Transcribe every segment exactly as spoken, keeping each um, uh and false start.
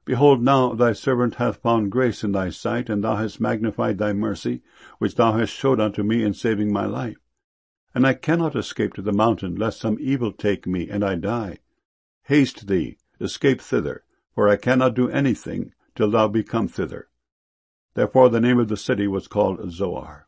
Behold, now thy servant hath found grace in thy sight, and thou hast magnified thy mercy, which thou hast showed unto me in saving my life. And I cannot escape to the mountain, lest some evil take me, and I die. Haste thee, escape thither, for I cannot do anything till thou be come thither. Therefore the name of the city was called Zoar.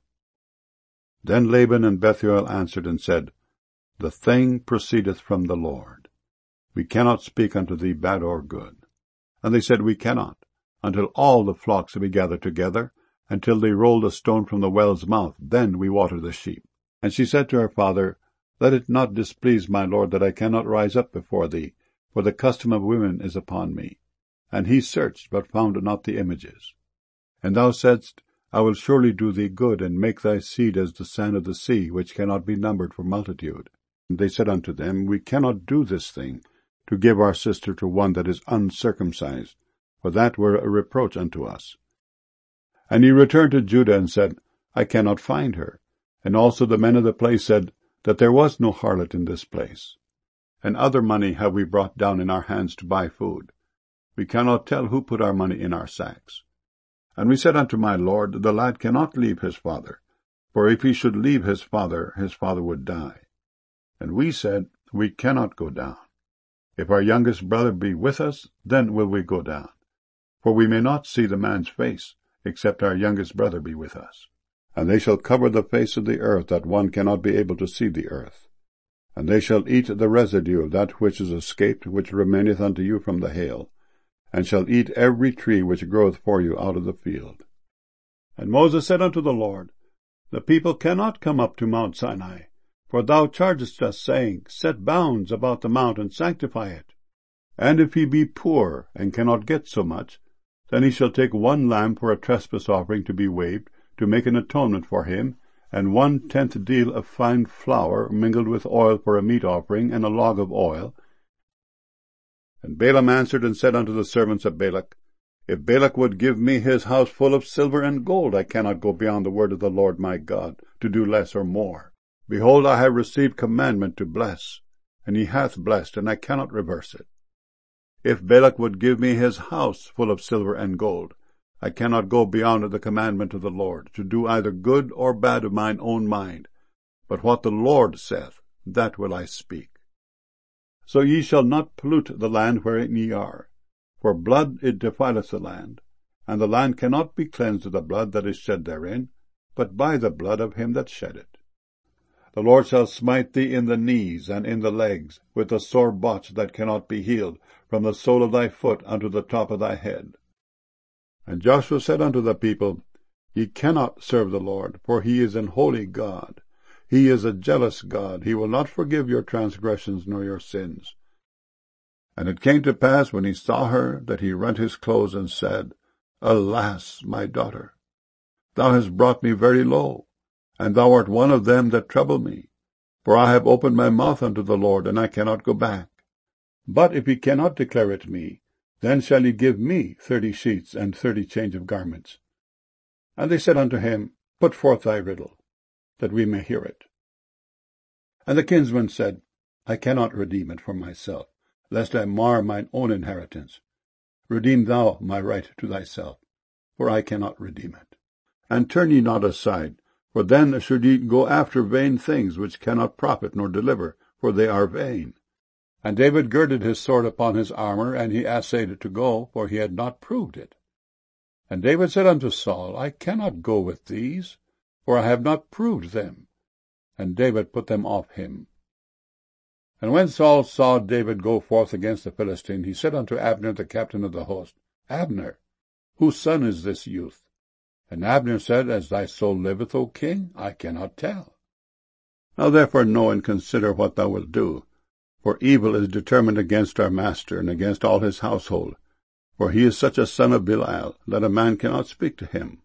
Then Laban and Bethuel answered and said, The thing proceedeth from the Lord. We cannot speak unto thee bad or good. And they said, We cannot, until all the flocks be gathered together, until they roll the stone from the well's mouth, then we water the sheep. And she said to her father, Let it not displease my lord that I cannot rise up before thee, for the custom of women is upon me. And he searched, but found not the images. And thou saidst, I will surely do thee good, and make thy seed as the sand of the sea, which cannot be numbered for multitude. And they said unto them, We cannot do this thing, to give our sister to one that is uncircumcised, for that were a reproach unto us. And he returned to Judah, and said, I cannot find her. And also the men of the place said, that there was no harlot in this place. And other money have we brought down in our hands to buy food. We cannot tell who put our money in our sacks. And we said unto my lord, The lad cannot leave his father, for if he should leave his father, his father would die. And we said, We cannot go down. If our youngest brother be with us, then will we go down. For we may not see the man's face, except our youngest brother be with us. And they shall cover the face of the earth, that one cannot be able to see the earth. And they shall eat the residue of that which is escaped, which remaineth unto you from the hail, and shall eat every tree which groweth for you out of the field. And Moses said unto the Lord, The people cannot come up to Mount Sinai, for thou chargest us, saying, Set bounds about the mount, and sanctify it. And if he be poor, and cannot get so much, then he shall take one lamb for a trespass offering to be waved, to make an atonement for him, and one tenth deal of fine flour mingled with oil for a meat offering, and a log of oil. And Balaam answered and said unto the servants of Balak, If Balak would give me his house full of silver and gold, I cannot go beyond the word of the Lord my God, to do less or more. Behold, I have received commandment to bless, and he hath blessed, and I cannot reverse it. If Balak would give me his house full of silver and gold, I cannot go beyond the commandment of the Lord, to do either good or bad of mine own mind. But what the Lord saith, that will I speak. So ye shall not pollute the land wherein ye are, for blood it defileth the land, and the land cannot be cleansed of the blood that is shed therein, but by the blood of him that shed it. The Lord shall smite thee in the knees and in the legs, with a sore botch that cannot be healed, from the sole of thy foot unto the top of thy head. And Joshua said unto the people, Ye cannot serve the Lord, for he is an holy God. He is a jealous God. He will not forgive your transgressions nor your sins. And it came to pass, when he saw her, that he rent his clothes and said, Alas, my daughter, thou hast brought me very low, and thou art one of them that trouble me. For I have opened my mouth unto the Lord, and I cannot go back. But if he cannot declare it me, then shall he give me thirty sheets and thirty change of garments. And they said unto him, Put forth thy riddle, that we may hear it. And the kinsman said, I cannot redeem it for myself, lest I mar mine own inheritance. Redeem thou my right to thyself, for I cannot redeem it. And turn ye not aside, for then should ye go after vain things, which cannot profit nor deliver, for they are vain. And David girded his sword upon his armor, and he assayed to go, for he had not proved it. And David said unto Saul, I cannot go with these, for I have not proved them. And David put them off him. And when Saul saw David go forth against the Philistine, he said unto Abner the captain of the host, Abner, whose son is this youth? And Abner said, As thy soul liveth, O king, I cannot tell. Now therefore know and consider what thou wilt do. For evil is determined against our master, and against all his household. For he is such a son of Belial, that a man cannot speak to him.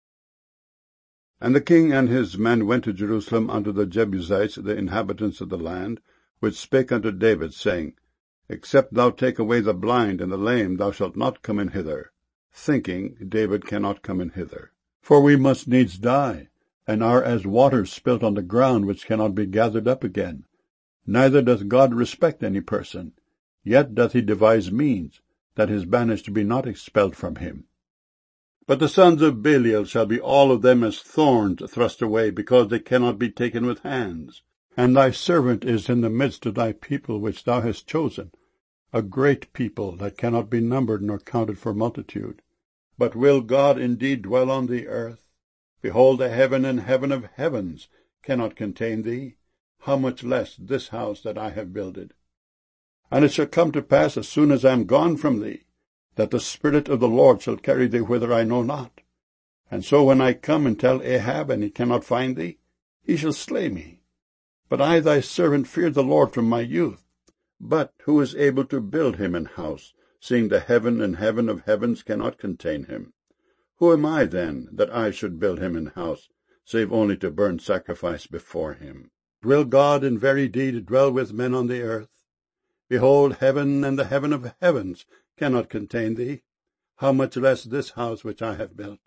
And the king and his men went to Jerusalem unto the Jebusites, the inhabitants of the land, which spake unto David, saying, Except thou take away the blind and the lame, thou shalt not come in hither, thinking, David cannot come in hither. For we must needs die, and are as waters spilt on the ground, which cannot be gathered up again. Neither doth God respect any person, yet doth he devise means, that his banished be not expelled from him. But the sons of Belial shall be all of them as thorns thrust away, because they cannot be taken with hands. And thy servant is in the midst of thy people which thou hast chosen, a great people that cannot be numbered nor counted for multitude. But will God indeed dwell on the earth? Behold, the heaven and heaven of heavens cannot contain thee. How much less this house that I have builded? And it shall come to pass, as soon as I am gone from thee, that the Spirit of the Lord shall carry thee whither I know not. And so when I come and tell Ahab, and he cannot find thee, he shall slay me. But I thy servant fear the Lord from my youth. But who is able to build him an house, seeing the heaven and heaven of heavens cannot contain him? Who am I, then, that I should build him an house, save only to burn sacrifice before him? Will God in very deed dwell with men on the earth? Behold, heaven and the heaven of heavens cannot contain thee. How much less this house which I have built?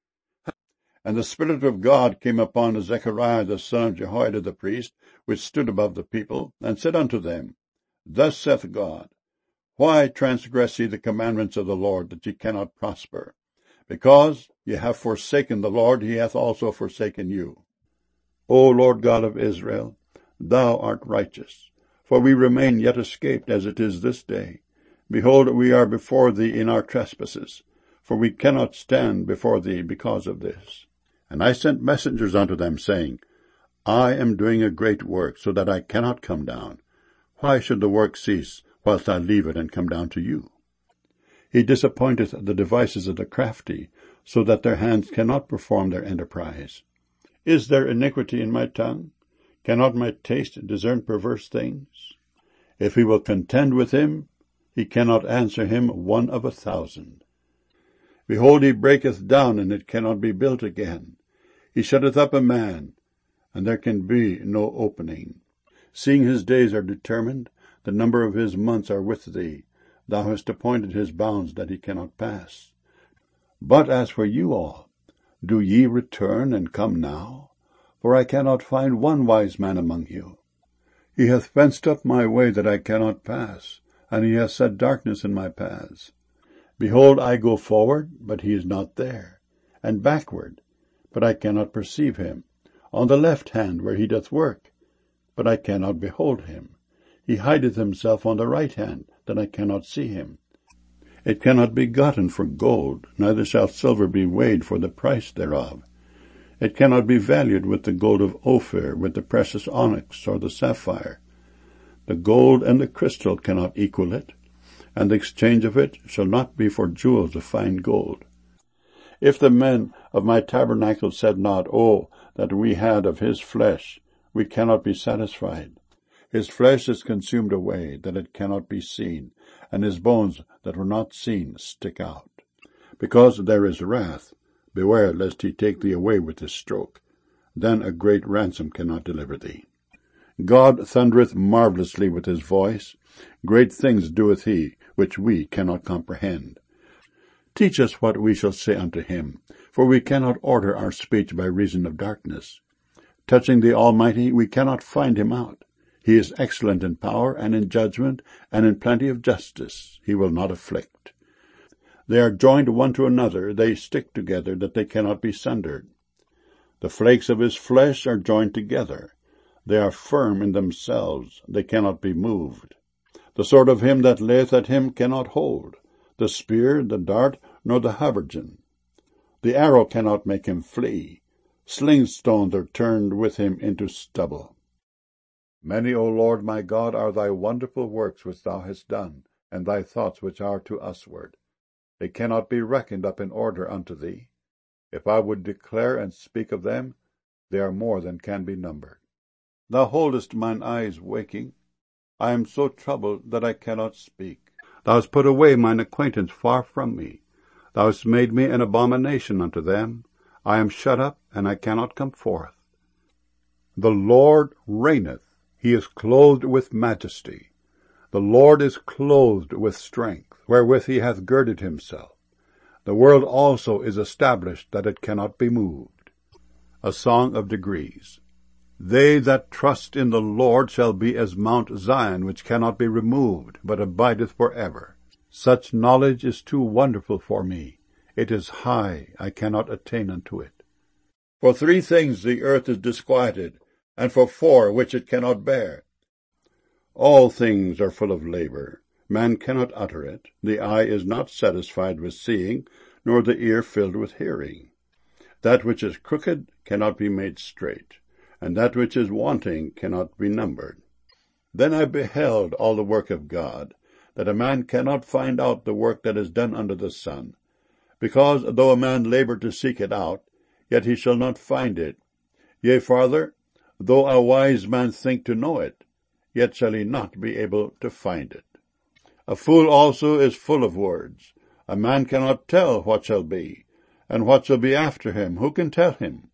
And the Spirit of God came upon Zechariah the son of Jehoiada the priest, which stood above the people, and said unto them, Thus saith God, Why transgress ye the commandments of the Lord, that ye cannot prosper? Because ye have forsaken the Lord, he hath also forsaken you. O Lord God of Israel, thou art righteous, for we remain yet escaped as it is this day. Behold, we are before thee in our trespasses, for we cannot stand before thee because of this. And I sent messengers unto them, saying, I am doing a great work, so that I cannot come down. Why should the work cease, whilst I leave it and come down to you? He disappointeth the devices of the crafty, so that their hands cannot perform their enterprise. Is there iniquity in my tongue? Cannot my taste discern perverse things? If he will contend with him, he cannot answer him one of a thousand. Behold, he breaketh down, and it cannot be built again. He shutteth up a man, and there can be no opening. Seeing his days are determined, the number of his months are with thee. Thou hast appointed his bounds that he cannot pass. But as for you all, do ye return and come now? For I cannot find one wise man among you. He hath fenced up my way that I cannot pass, and he hath set darkness in my paths. Behold, I go forward, but he is not there, and backward, but I cannot perceive him, on the left hand where he doth work, but I cannot behold him. He hideth himself on the right hand, that I cannot see him. It cannot be gotten for gold, neither shall silver be weighed for the price thereof. It cannot be valued with the gold of Ophir, with the precious onyx or the sapphire. The gold and the crystal cannot equal it, and the exchange of it shall not be for jewels of fine gold. If the men of my tabernacle said not, Oh, that we had of his flesh, we cannot be satisfied. His flesh is consumed away, that it cannot be seen, and his bones that were not seen stick out. Because there is wrath, beware lest he take thee away with his stroke. Then a great ransom cannot deliver thee. God thundereth marvellously with his voice. Great things doeth he, which we cannot comprehend. Teach us what we shall say unto him, for we cannot order our speech by reason of darkness. Touching the Almighty, we cannot find him out. He is excellent in power and in judgment, and in plenty of justice. He will not afflict. They are joined one to another, they stick together, that they cannot be sundered. The flakes of his flesh are joined together. They are firm in themselves, they cannot be moved. The sword of him that layeth at him cannot hold, the spear, the dart, nor the habergeon. The arrow cannot make him flee. Sling stones are turned with him into stubble. Many, O Lord my God, are thy wonderful works which thou hast done, and thy thoughts which are to usward. They cannot be reckoned up in order unto thee. If I would declare and speak of them, they are more than can be numbered. Thou holdest mine eyes waking. I am so troubled that I cannot speak. Thou hast put away mine acquaintance far from me. Thou hast made me an abomination unto them. I am shut up, and I cannot come forth. The Lord reigneth. He is clothed with majesty. The Lord is clothed with strength, wherewith he hath girded himself. The world also is established, that it cannot be moved. A Song of Degrees. They that trust in the Lord shall be as Mount Zion, which cannot be removed, but abideth for ever. Such knowledge is too wonderful for me. It is high, I cannot attain unto it. For three things the earth is disquieted, and for four which it cannot bear. All things are full of labor. Man cannot utter it. The eye is not satisfied with seeing, nor the ear filled with hearing. That which is crooked cannot be made straight, and that which is wanting cannot be numbered. Then I beheld all the work of God, that a man cannot find out the work that is done under the sun. Because though a man labor to seek it out, yet he shall not find it. Yea, farther, though a wise man think to know it, yet shall he not be able to find it. A fool also is full of words. A man cannot tell what shall be, and what shall be after him. Who can tell him?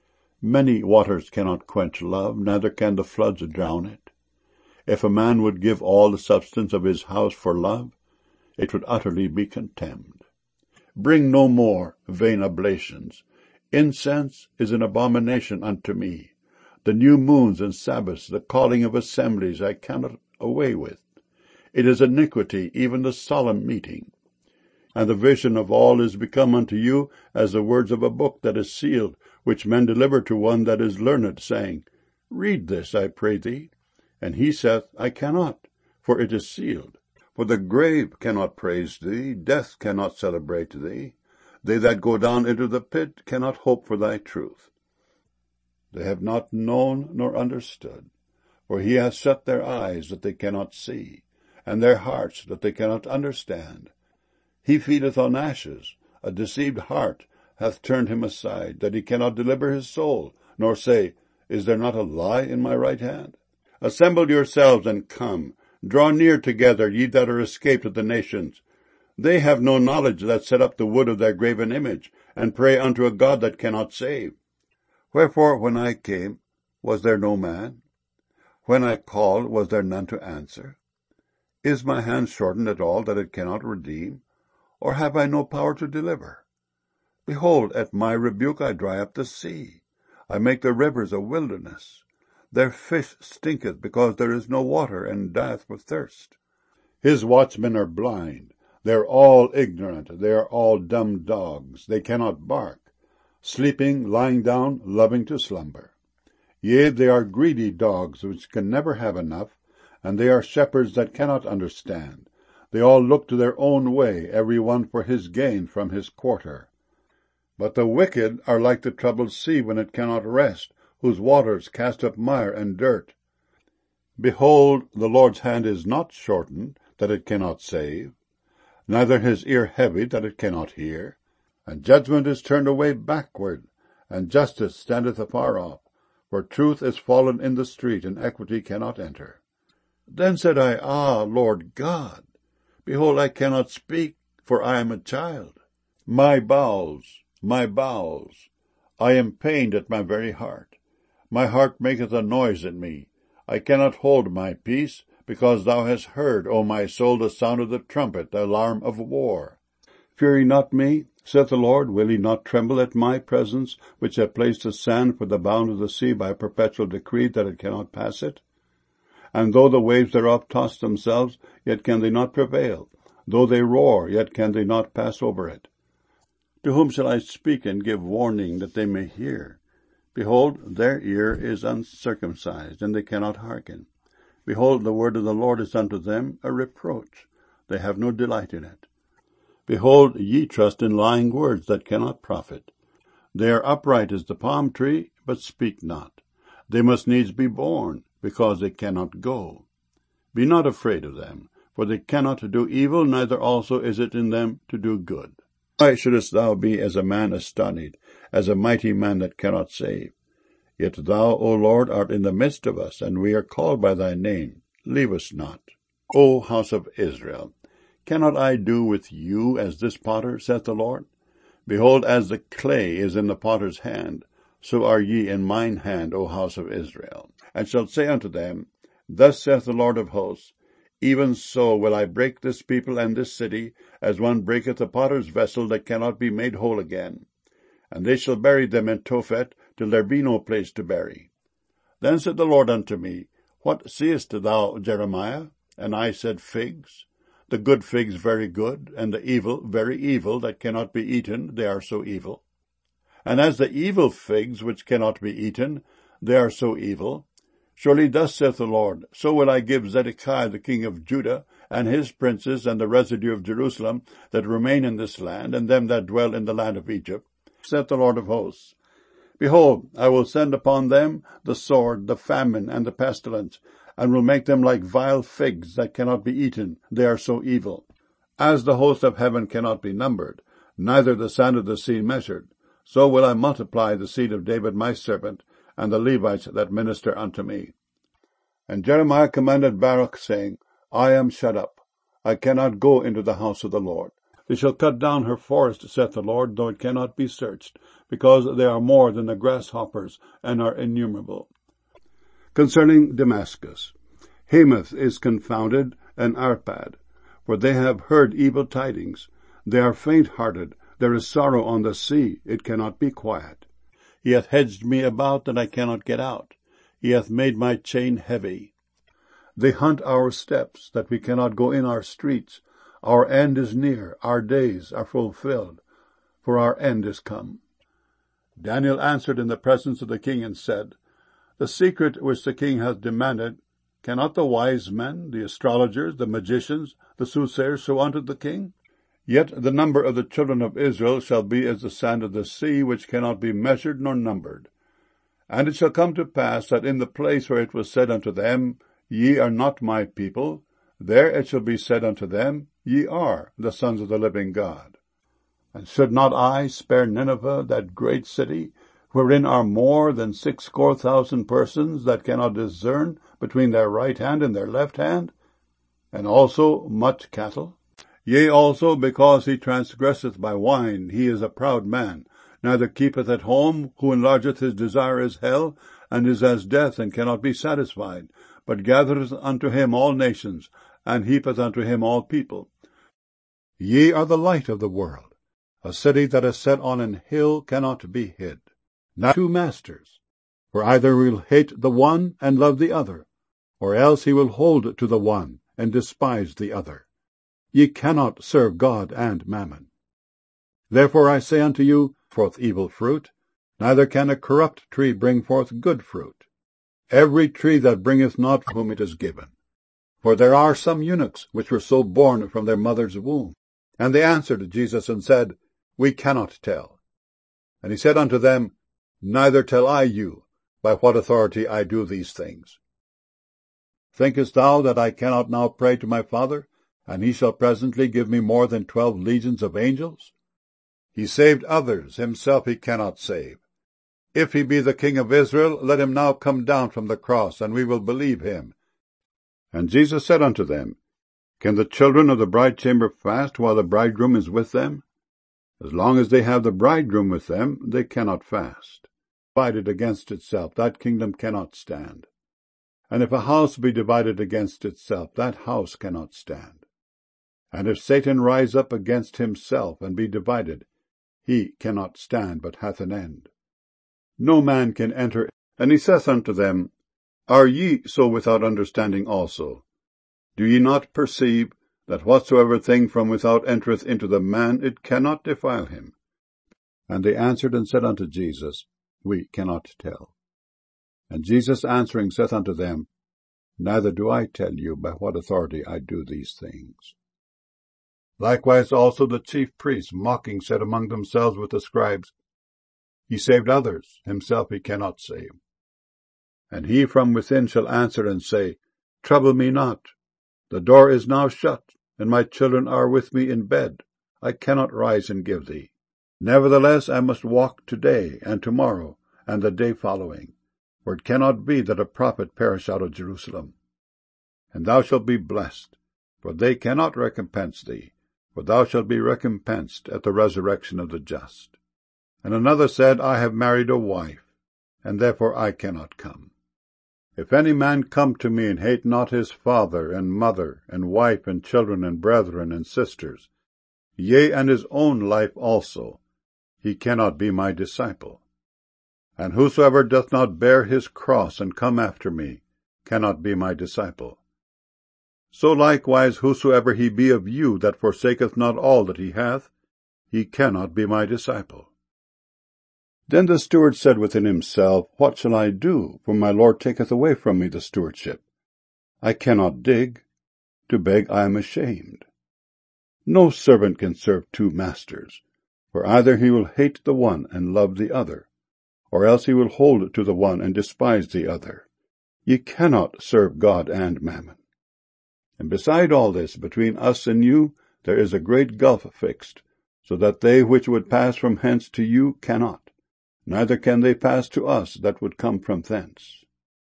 Many waters cannot quench love, neither can the floods drown it. If a man would give all the substance of his house for love, it would utterly be contemned. Bring no more vain oblations. Incense is an abomination unto me. The new moons and Sabbaths, the calling of assemblies, I cannot away with. It is iniquity, even the solemn meeting. And the vision of all is become unto you as the words of a book that is sealed, which men deliver to one that is learned, saying, Read this, I pray thee. And he saith, I cannot, for it is sealed. For the grave cannot praise thee, death cannot celebrate thee. They that go down into the pit cannot hope for thy truth. They have not known nor understood, for he hath shut their eyes that they cannot see, and their hearts that they cannot understand. He feedeth on ashes, a deceived heart hath turned him aside, that he cannot deliver his soul, nor say, Is there not a lie in my right hand? Assemble yourselves and come, draw near together, ye that are escaped of the nations. They have no knowledge that set up the wood of their graven image, and pray unto a God that cannot save. Wherefore, when I came, was there no man? When I called, was there none to answer? Is my hand shortened at all, that it cannot redeem? Or have I no power to deliver? Behold, at my rebuke I dry up the sea. I make the rivers a wilderness. Their fish stinketh, because there is no water, and dieth for thirst. His watchmen are blind. They are all ignorant. They are all dumb dogs. They cannot bark. Sleeping, lying down, loving to slumber. Yea, they are greedy dogs, which can never have enough, and they are shepherds that cannot understand. They all look to their own way, every one for his gain from his quarter. But the wicked are like the troubled sea when it cannot rest, whose waters cast up mire and dirt. Behold, the Lord's hand is not shortened, that it cannot save, neither his ear heavy, that it cannot hear. And judgment is turned away backward, and justice standeth afar off, for truth is fallen in the street, and equity cannot enter. Then said I, Ah, Lord God, behold, I cannot speak, for I am a child. My bowels, my bowels, I am pained at my very heart. My heart maketh a noise in me. I cannot hold my peace, because thou hast heard, O my soul, the sound of the trumpet, the alarm of war. Fear ye not me, saith the Lord. Will ye not tremble at my presence, which have placed the sand for the bound of the sea by a perpetual decree, that it cannot pass it? And though the waves thereof toss themselves, yet can they not prevail. Though they roar, yet can they not pass over it. To whom shall I speak and give warning, that they may hear? Behold, their ear is uncircumcised, and they cannot hearken. Behold, the word of the Lord is unto them a reproach. They have no delight in it. Behold, ye trust in lying words that cannot profit. They are upright as the palm tree, but speak not. They must needs be born, because they cannot go. Be not afraid of them, for they cannot do evil, neither also is it in them to do good. Why shouldest thou be as a man astonished, as a mighty man that cannot save? Yet thou, O Lord, art in the midst of us, and we are called by thy name. Leave us not. O house of Israel, cannot I do with you as this potter, saith the Lord? Behold, as the clay is in the potter's hand, so are ye in mine hand, O house of Israel. And shall say unto them, Thus saith the Lord of hosts, Even so will I break this people and this city, as one breaketh a potter's vessel that cannot be made whole again. And they shall bury them in Tophet, till there be no place to bury. Then said the Lord unto me, What seest thou, Jeremiah? And I said, Figs. the good figs very good, and the evil very evil, that cannot be eaten, they are so evil. And as the evil figs which cannot be eaten, they are so evil, surely thus saith the Lord, so will I give Zedekiah the king of Judah, and his princes, and the residue of Jerusalem, that remain in this land, and them that dwell in the land of Egypt, saith the Lord of hosts. Behold, I will send upon them the sword, the famine, and the pestilence, and will make them like vile figs that cannot be eaten, they are so evil. As the host of heaven cannot be numbered, neither the sand of the sea measured, so will I multiply the seed of David my servant, and the Levites that minister unto me. And Jeremiah commanded Baruch, saying, I am shut up, I cannot go into the house of the Lord. They shall cut down her forest, saith the Lord, though it cannot be searched, because they are more than the grasshoppers, and are innumerable. Concerning Damascus, Hamath is confounded, and Arpad, for they have heard evil tidings. They are faint-hearted, there is sorrow on the sea, it cannot be quiet. He hath hedged me about, that I cannot get out. He hath made my chain heavy. They hunt our steps, that we cannot go in our streets. Our end is near, our days are fulfilled, for our end is come. Daniel answered in the presence of the king, and said, The secret which the king hath demanded, cannot the wise men, the astrologers, the magicians, the soothsayers show unto the king? Yet the number of the children of Israel shall be as the sand of the sea, which cannot be measured nor numbered. And it shall come to pass that in the place where it was said unto them, Ye are not my people, there it shall be said unto them, Ye are the sons of the living God. And should not I spare Nineveh, that great city, wherein are more than sixscore thousand persons that cannot discern between their right hand and their left hand, and also much cattle? Yea, also, because he transgresseth by wine, he is a proud man, neither keepeth at home, who enlargeth his desire as hell, and is as death, and cannot be satisfied, but gathereth unto him all nations, and heapeth unto him all people. Ye are the light of the world. A city that is set on an hill cannot be hid. Not two masters, for either he will hate the one and love the other, or else he will hold to the one and despise the other. Ye cannot serve God and mammon. Therefore I say unto you, forth evil fruit, neither can a corrupt tree bring forth good fruit. Every tree that bringeth not whom it is given. For there are some eunuchs which were so born from their mother's womb. And they answered Jesus and said, We cannot tell. And he said unto them, Neither tell I you, by what authority I do these things. Thinkest thou that I cannot now pray to my Father, and he shall presently give me more than twelve legions of angels? He saved others, himself he cannot save. If he be the King of Israel, let him now come down from the cross, and we will believe him. And Jesus said unto them, Can the children of the bride chamber fast while the bridegroom is with them? As long as they have the bridegroom with them, they cannot fast. Divided against itself, that kingdom cannot stand. And if a house be divided against itself, that house cannot stand. And if Satan rise up against himself, and be divided, he cannot stand, but hath an end. No man can enter. And he saith unto them, Are ye so without understanding also? Do ye not perceive that whatsoever thing from without entereth into the man, it cannot defile him? And they answered and said unto Jesus, We cannot tell. And Jesus answering saith unto them, Neither do I tell you by what authority I do these things. Likewise also the chief priests mocking said among themselves with the scribes, He saved others, himself he cannot save. And he from within shall answer and say, Trouble me not. The door is now shut, and my children are with me in bed. I cannot rise and give thee. Nevertheless I must walk today, and tomorrow, and the day following. For it cannot be that a prophet perish out of Jerusalem. And thou shalt be blessed, for they cannot recompense thee, for thou shalt be recompensed at the resurrection of the just. And another said, I have married a wife, and therefore I cannot come. If any man come to me and hate not his father and mother and wife and children and brethren and sisters, yea, and his own life also, he cannot be my disciple. And whosoever doth not bear his cross and come after me cannot be my disciple. So likewise whosoever he be of you that forsaketh not all that he hath, he cannot be my disciple. Then the steward said within himself, What shall I do? For my Lord taketh away from me the stewardship. I cannot dig. To beg I am ashamed. No servant can serve two masters, for either he will hate the one and love the other, or else he will hold to the one and despise the other. Ye cannot serve God and mammon. And beside all this, between us and you, there is a great gulf fixed, so that they which would pass from hence to you cannot, neither can they pass to us that would come from thence.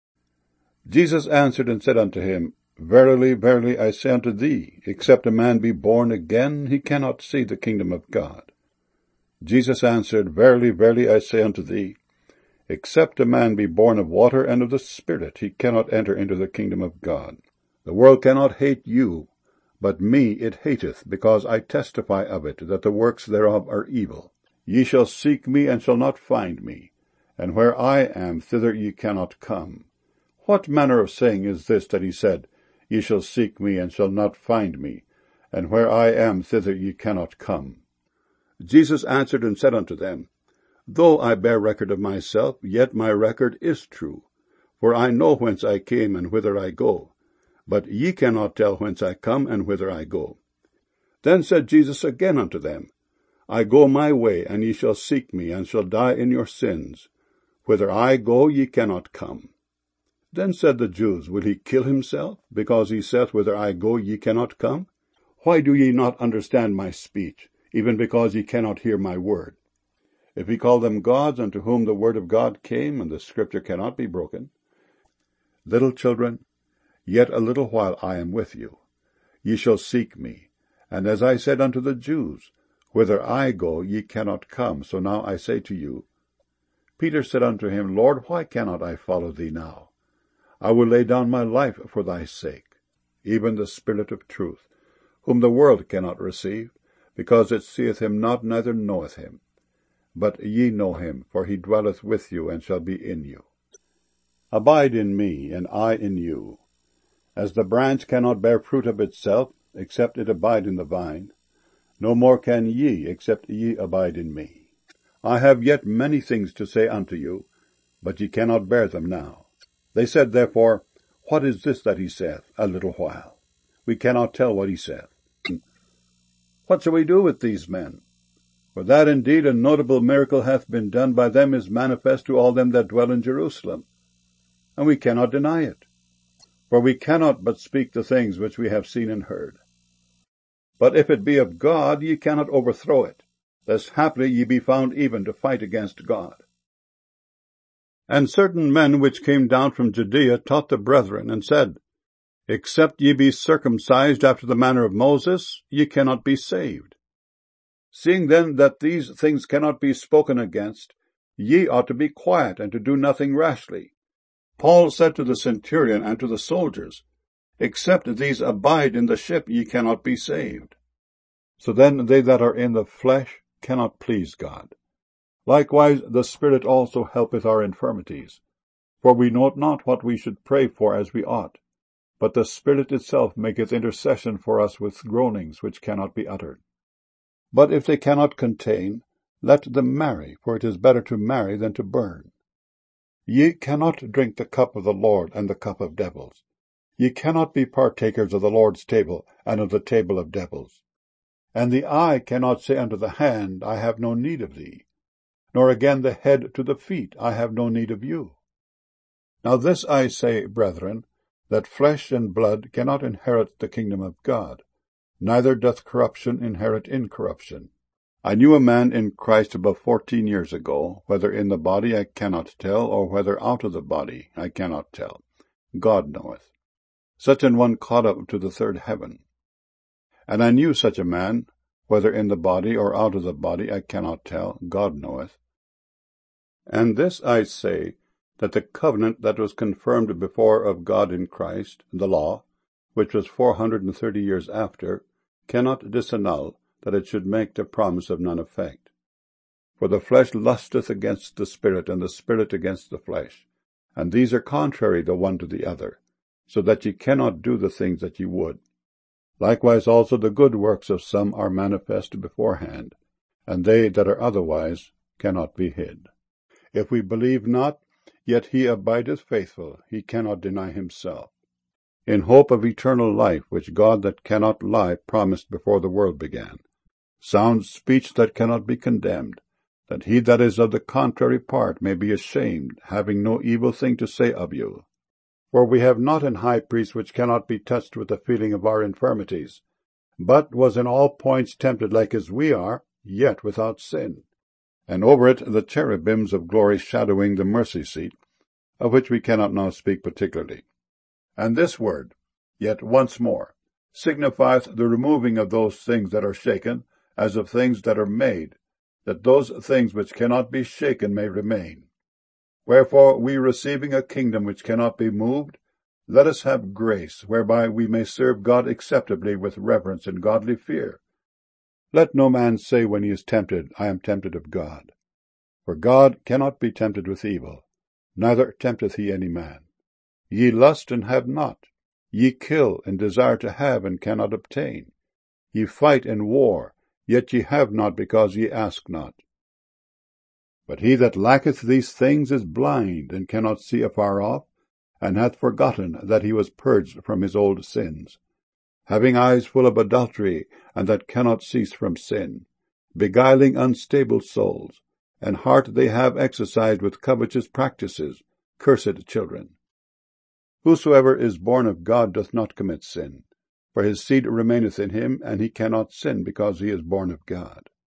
Jesus answered and said unto him, Verily, verily, I say unto thee, except a man be born again, he cannot see the kingdom of God. Jesus answered, Verily, verily, I say unto thee, except a man be born of water and of the Spirit, he cannot enter into the kingdom of God. The world cannot hate you, but me it hateth, because I testify of it, that the works thereof are evil. Ye shall seek me, and shall not find me, and where I am, thither ye cannot come. What manner of saying is this that he said, Ye shall seek me, and shall not find me, and where I am, thither ye cannot come? Jesus answered and said unto them, Though I bear record of myself, yet my record is true. For I know whence I came, and whither I go. But ye cannot tell whence I come, and whither I go. Then said Jesus again unto them, I go my way, and ye shall seek me, and shall die in your sins. Whither I go, ye cannot come. Then said the Jews, Will he kill himself, because he saith, Whither I go, ye cannot come? Why do ye not understand my speech, even because ye cannot hear my word? If he call them gods, unto whom the word of God came, and the scripture cannot be broken. Little children, yet a little while I am with you. Ye shall seek me. And as I said unto the Jews, Whither I go, ye cannot come. So now I say to you. Peter said unto him, Lord, why cannot I follow thee now? I will lay down my life for thy sake, even the Spirit of truth, whom the world cannot receive, because it seeth him not, neither knoweth him. But ye know him, for he dwelleth with you, and shall be in you. Abide in me, and I in you. As the branch cannot bear fruit of itself, except it abide in the vine, no more can ye, except ye abide in me. I have yet many things to say unto you, but ye cannot bear them now. They said therefore, What is this that he saith, a little while? We cannot tell what he saith. What shall we do with these men? For that indeed a notable miracle hath been done by them is manifest to all them that dwell in Jerusalem. And we cannot deny it. For we cannot but speak the things which we have seen and heard. But if it be of God, ye cannot overthrow it, lest haply ye be found even to fight against God. And certain men which came down from Judea taught the brethren, and said, Except ye be circumcised after the manner of Moses, ye cannot be saved. Seeing then that these things cannot be spoken against, ye ought to be quiet, and to do nothing rashly. Paul said to the centurion and to the soldiers, Except these abide in the ship, ye cannot be saved. So then they that are in the flesh cannot please God. Likewise the Spirit also helpeth our infirmities. For we know not what we should pray for as we ought, but the Spirit itself maketh intercession for us with groanings which cannot be uttered. But if they cannot contain, let them marry, for it is better to marry than to burn. Ye cannot drink the cup of the Lord and the cup of devils. Ye cannot be partakers of the Lord's table and of the table of devils. And the eye cannot say unto the hand, I have no need of thee, nor again the head to the feet, I have no need of you. Now this I say, brethren, that flesh and blood cannot inherit the kingdom of God, neither doth corruption inherit incorruption. I knew a man in Christ above fourteen years ago, whether in the body I cannot tell, or whether out of the body I cannot tell. God knoweth. Such an one caught up to the third heaven. And I knew such a man, whether in the body or out of the body I cannot tell, God knoweth. And this I say, that the covenant that was confirmed before of God in Christ, the law, which was four hundred and thirty years after, cannot disannul, that it should make the promise of none effect. For the flesh lusteth against the Spirit, and the Spirit against the flesh, and these are contrary the one to the other, so that ye cannot do the things that ye would. Likewise also the good works of some are manifest beforehand, and they that are otherwise cannot be hid. If we believe not, yet he abideth faithful, he cannot deny himself, in hope of eternal life, which God that cannot lie promised before the world began. Sound speech that cannot be condemned, that he that is of the contrary part may be ashamed, having no evil thing to say of you. For we have not an high priest which cannot be touched with the feeling of our infirmities, but was in all points tempted like as we are, yet without sin. And over it the cherubims of glory shadowing the mercy seat, of which we cannot now speak particularly. And this word, yet once more, signifieth the removing of those things that are shaken, as of things that are made, that those things which cannot be shaken may remain. Wherefore we, receiving a kingdom which cannot be moved, let us have grace, whereby we may serve God acceptably with reverence and godly fear. Let no man say when he is tempted, I am tempted of God. For God cannot be tempted with evil, neither tempteth he any man. Ye lust and have not. Ye kill and desire to have and cannot obtain. Ye fight and war, yet ye have not because ye ask not. But he that lacketh these things is blind, and cannot see afar off, and hath forgotten that he was purged from his old sins, having eyes full of adultery, and that cannot cease from sin, beguiling unstable souls, and heart they have exercised with covetous practices, cursed children. Whosoever is born of God doth not commit sin, for his seed remaineth in him, and he cannot sin, because he is born of God.